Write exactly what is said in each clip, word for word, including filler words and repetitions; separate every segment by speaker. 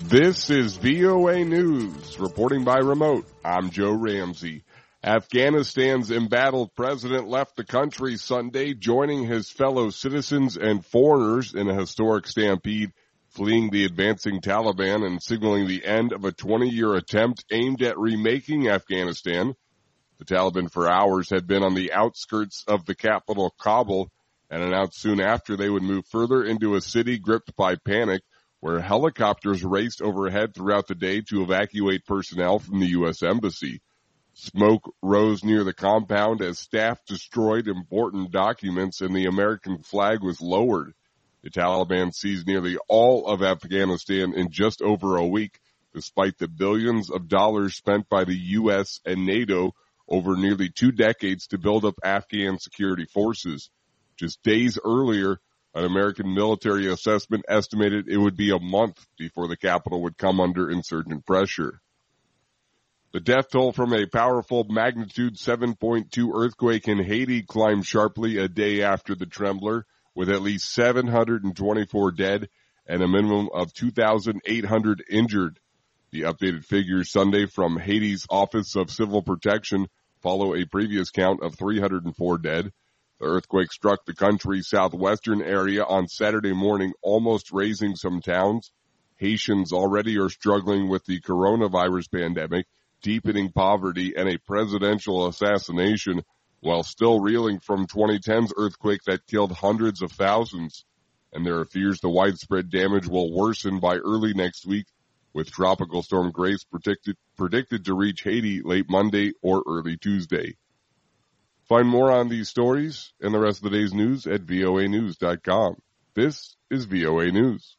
Speaker 1: This is V O A News, reporting by remote. I'm Joe Ramsey. Afghanistan's embattled president left the country Sunday, joining his fellow citizens and foreigners in a historic stampede, fleeing the advancing Taliban and signaling the end of a twenty-year attempt aimed at remaking Afghanistan. The Taliban for hours had been on the outskirts of the capital, Kabul, and announced soon after they would move further into a city gripped by panic, where helicopters raced overhead throughout the day to evacuate personnel from the U S Embassy. Smoke rose near the compound as staff destroyed important documents and the American flag was lowered. The Taliban seized nearly all of Afghanistan in just over a week, despite the billions of dollars spent by the U S and NATO over nearly two decades to build up Afghan security forces. Just days earlier, an American military assessment estimated it would be a month before the capital would come under insurgent pressure. The death toll from a powerful magnitude seven point two earthquake in Haiti climbed sharply a day after the trembler, with at least seven hundred twenty-four dead and a minimum of two thousand eight hundred injured. The updated figures Sunday from Haiti's Office of Civil Protection follow a previous count of three hundred four dead. The earthquake struck the country's southwestern area on Saturday morning, almost razing some towns. Haitians already are struggling with the coronavirus pandemic, deepening poverty, and a presidential assassination, while still reeling from twenty ten's earthquake that killed hundreds of thousands. And there are fears the widespread damage will worsen by early next week, with Tropical Storm Grace predicted, predicted to reach Haiti late Monday or early Tuesday. Find more on these stories and the rest of the day's news at V O A news dot com. This is V O A News.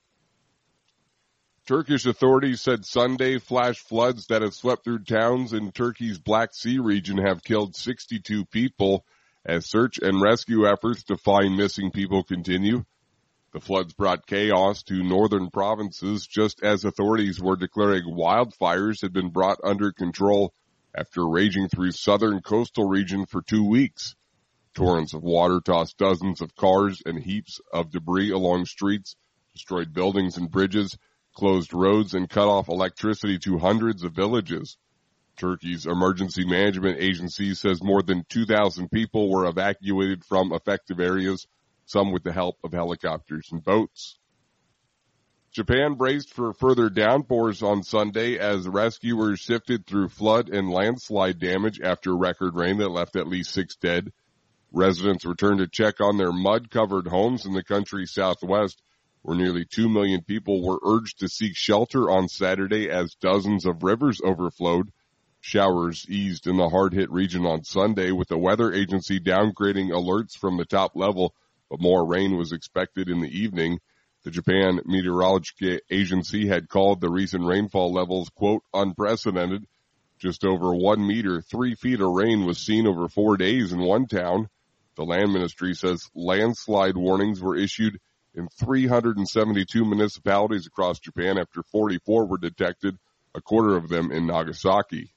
Speaker 1: Turkish authorities said Sunday flash floods that have swept through towns in Turkey's Black Sea region have killed sixty-two people as search and rescue efforts to find missing people continue. The floods brought chaos to northern provinces just as authorities were declaring wildfires had been brought under control after raging through southern coastal region for two weeks. Torrents of water tossed dozens of cars and heaps of debris along streets, destroyed buildings and bridges, closed roads, and cut off electricity to hundreds of villages. Turkey's emergency management agency says more than two thousand people were evacuated from affected areas, some with the help of helicopters and boats. Japan braced for further downpours on Sunday as rescuers sifted through flood and landslide damage after record rain that left at least six dead. Residents returned to check on their mud-covered homes in the country's southwest, where nearly two million people were urged to seek shelter on Saturday as dozens of rivers overflowed. Showers eased in the hard-hit region on Sunday, with the weather agency downgrading alerts from the top level, but more rain was expected in the evening. The Japan Meteorological Agency had called the recent rainfall levels, quote, unprecedented. Just over one meter, three feet of rain was seen over four days in one town. The land ministry says landslide warnings were issued in three hundred seventy-two municipalities across Japan after forty-four were detected, a quarter of them in Nagasaki.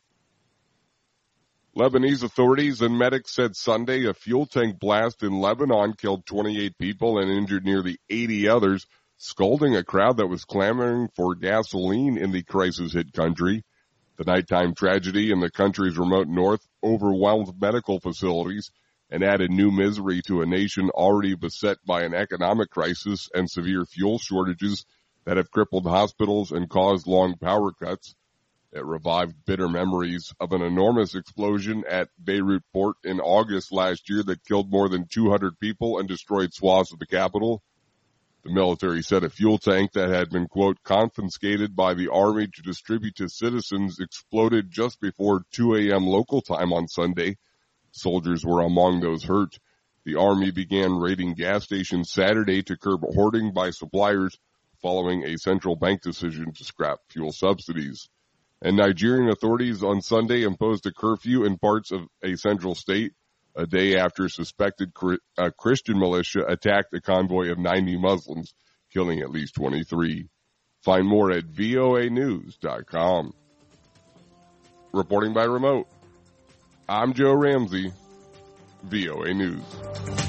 Speaker 1: Lebanese authorities and medics said Sunday a fuel tank blast in Lebanon killed twenty-eight people and injured nearly eighty others, scalding a crowd that was clamoring for gasoline in the crisis-hit country. The nighttime tragedy in the country's remote north overwhelmed medical facilities and added new misery to a nation already beset by an economic crisis and severe fuel shortages that have crippled hospitals and caused long power cuts. It revived bitter memories of an enormous explosion at Beirut port in August last year that killed more than two hundred people and destroyed swaths of the capital. The military said a fuel tank that had been, quote, confiscated by the army to distribute to citizens exploded just before two a.m. local time on Sunday. Soldiers were among those hurt. The army began raiding gas stations Saturday to curb hoarding by suppliers following a central bank decision to scrap fuel subsidies. And Nigerian authorities on Sunday imposed a curfew in parts of a central state a day after suspected uh, Christian militia attacked a convoy of ninety Muslims, killing at least twenty-three. Find more at V O A news dot com. Reporting by remote, I'm Joe Ramsey, V O A News.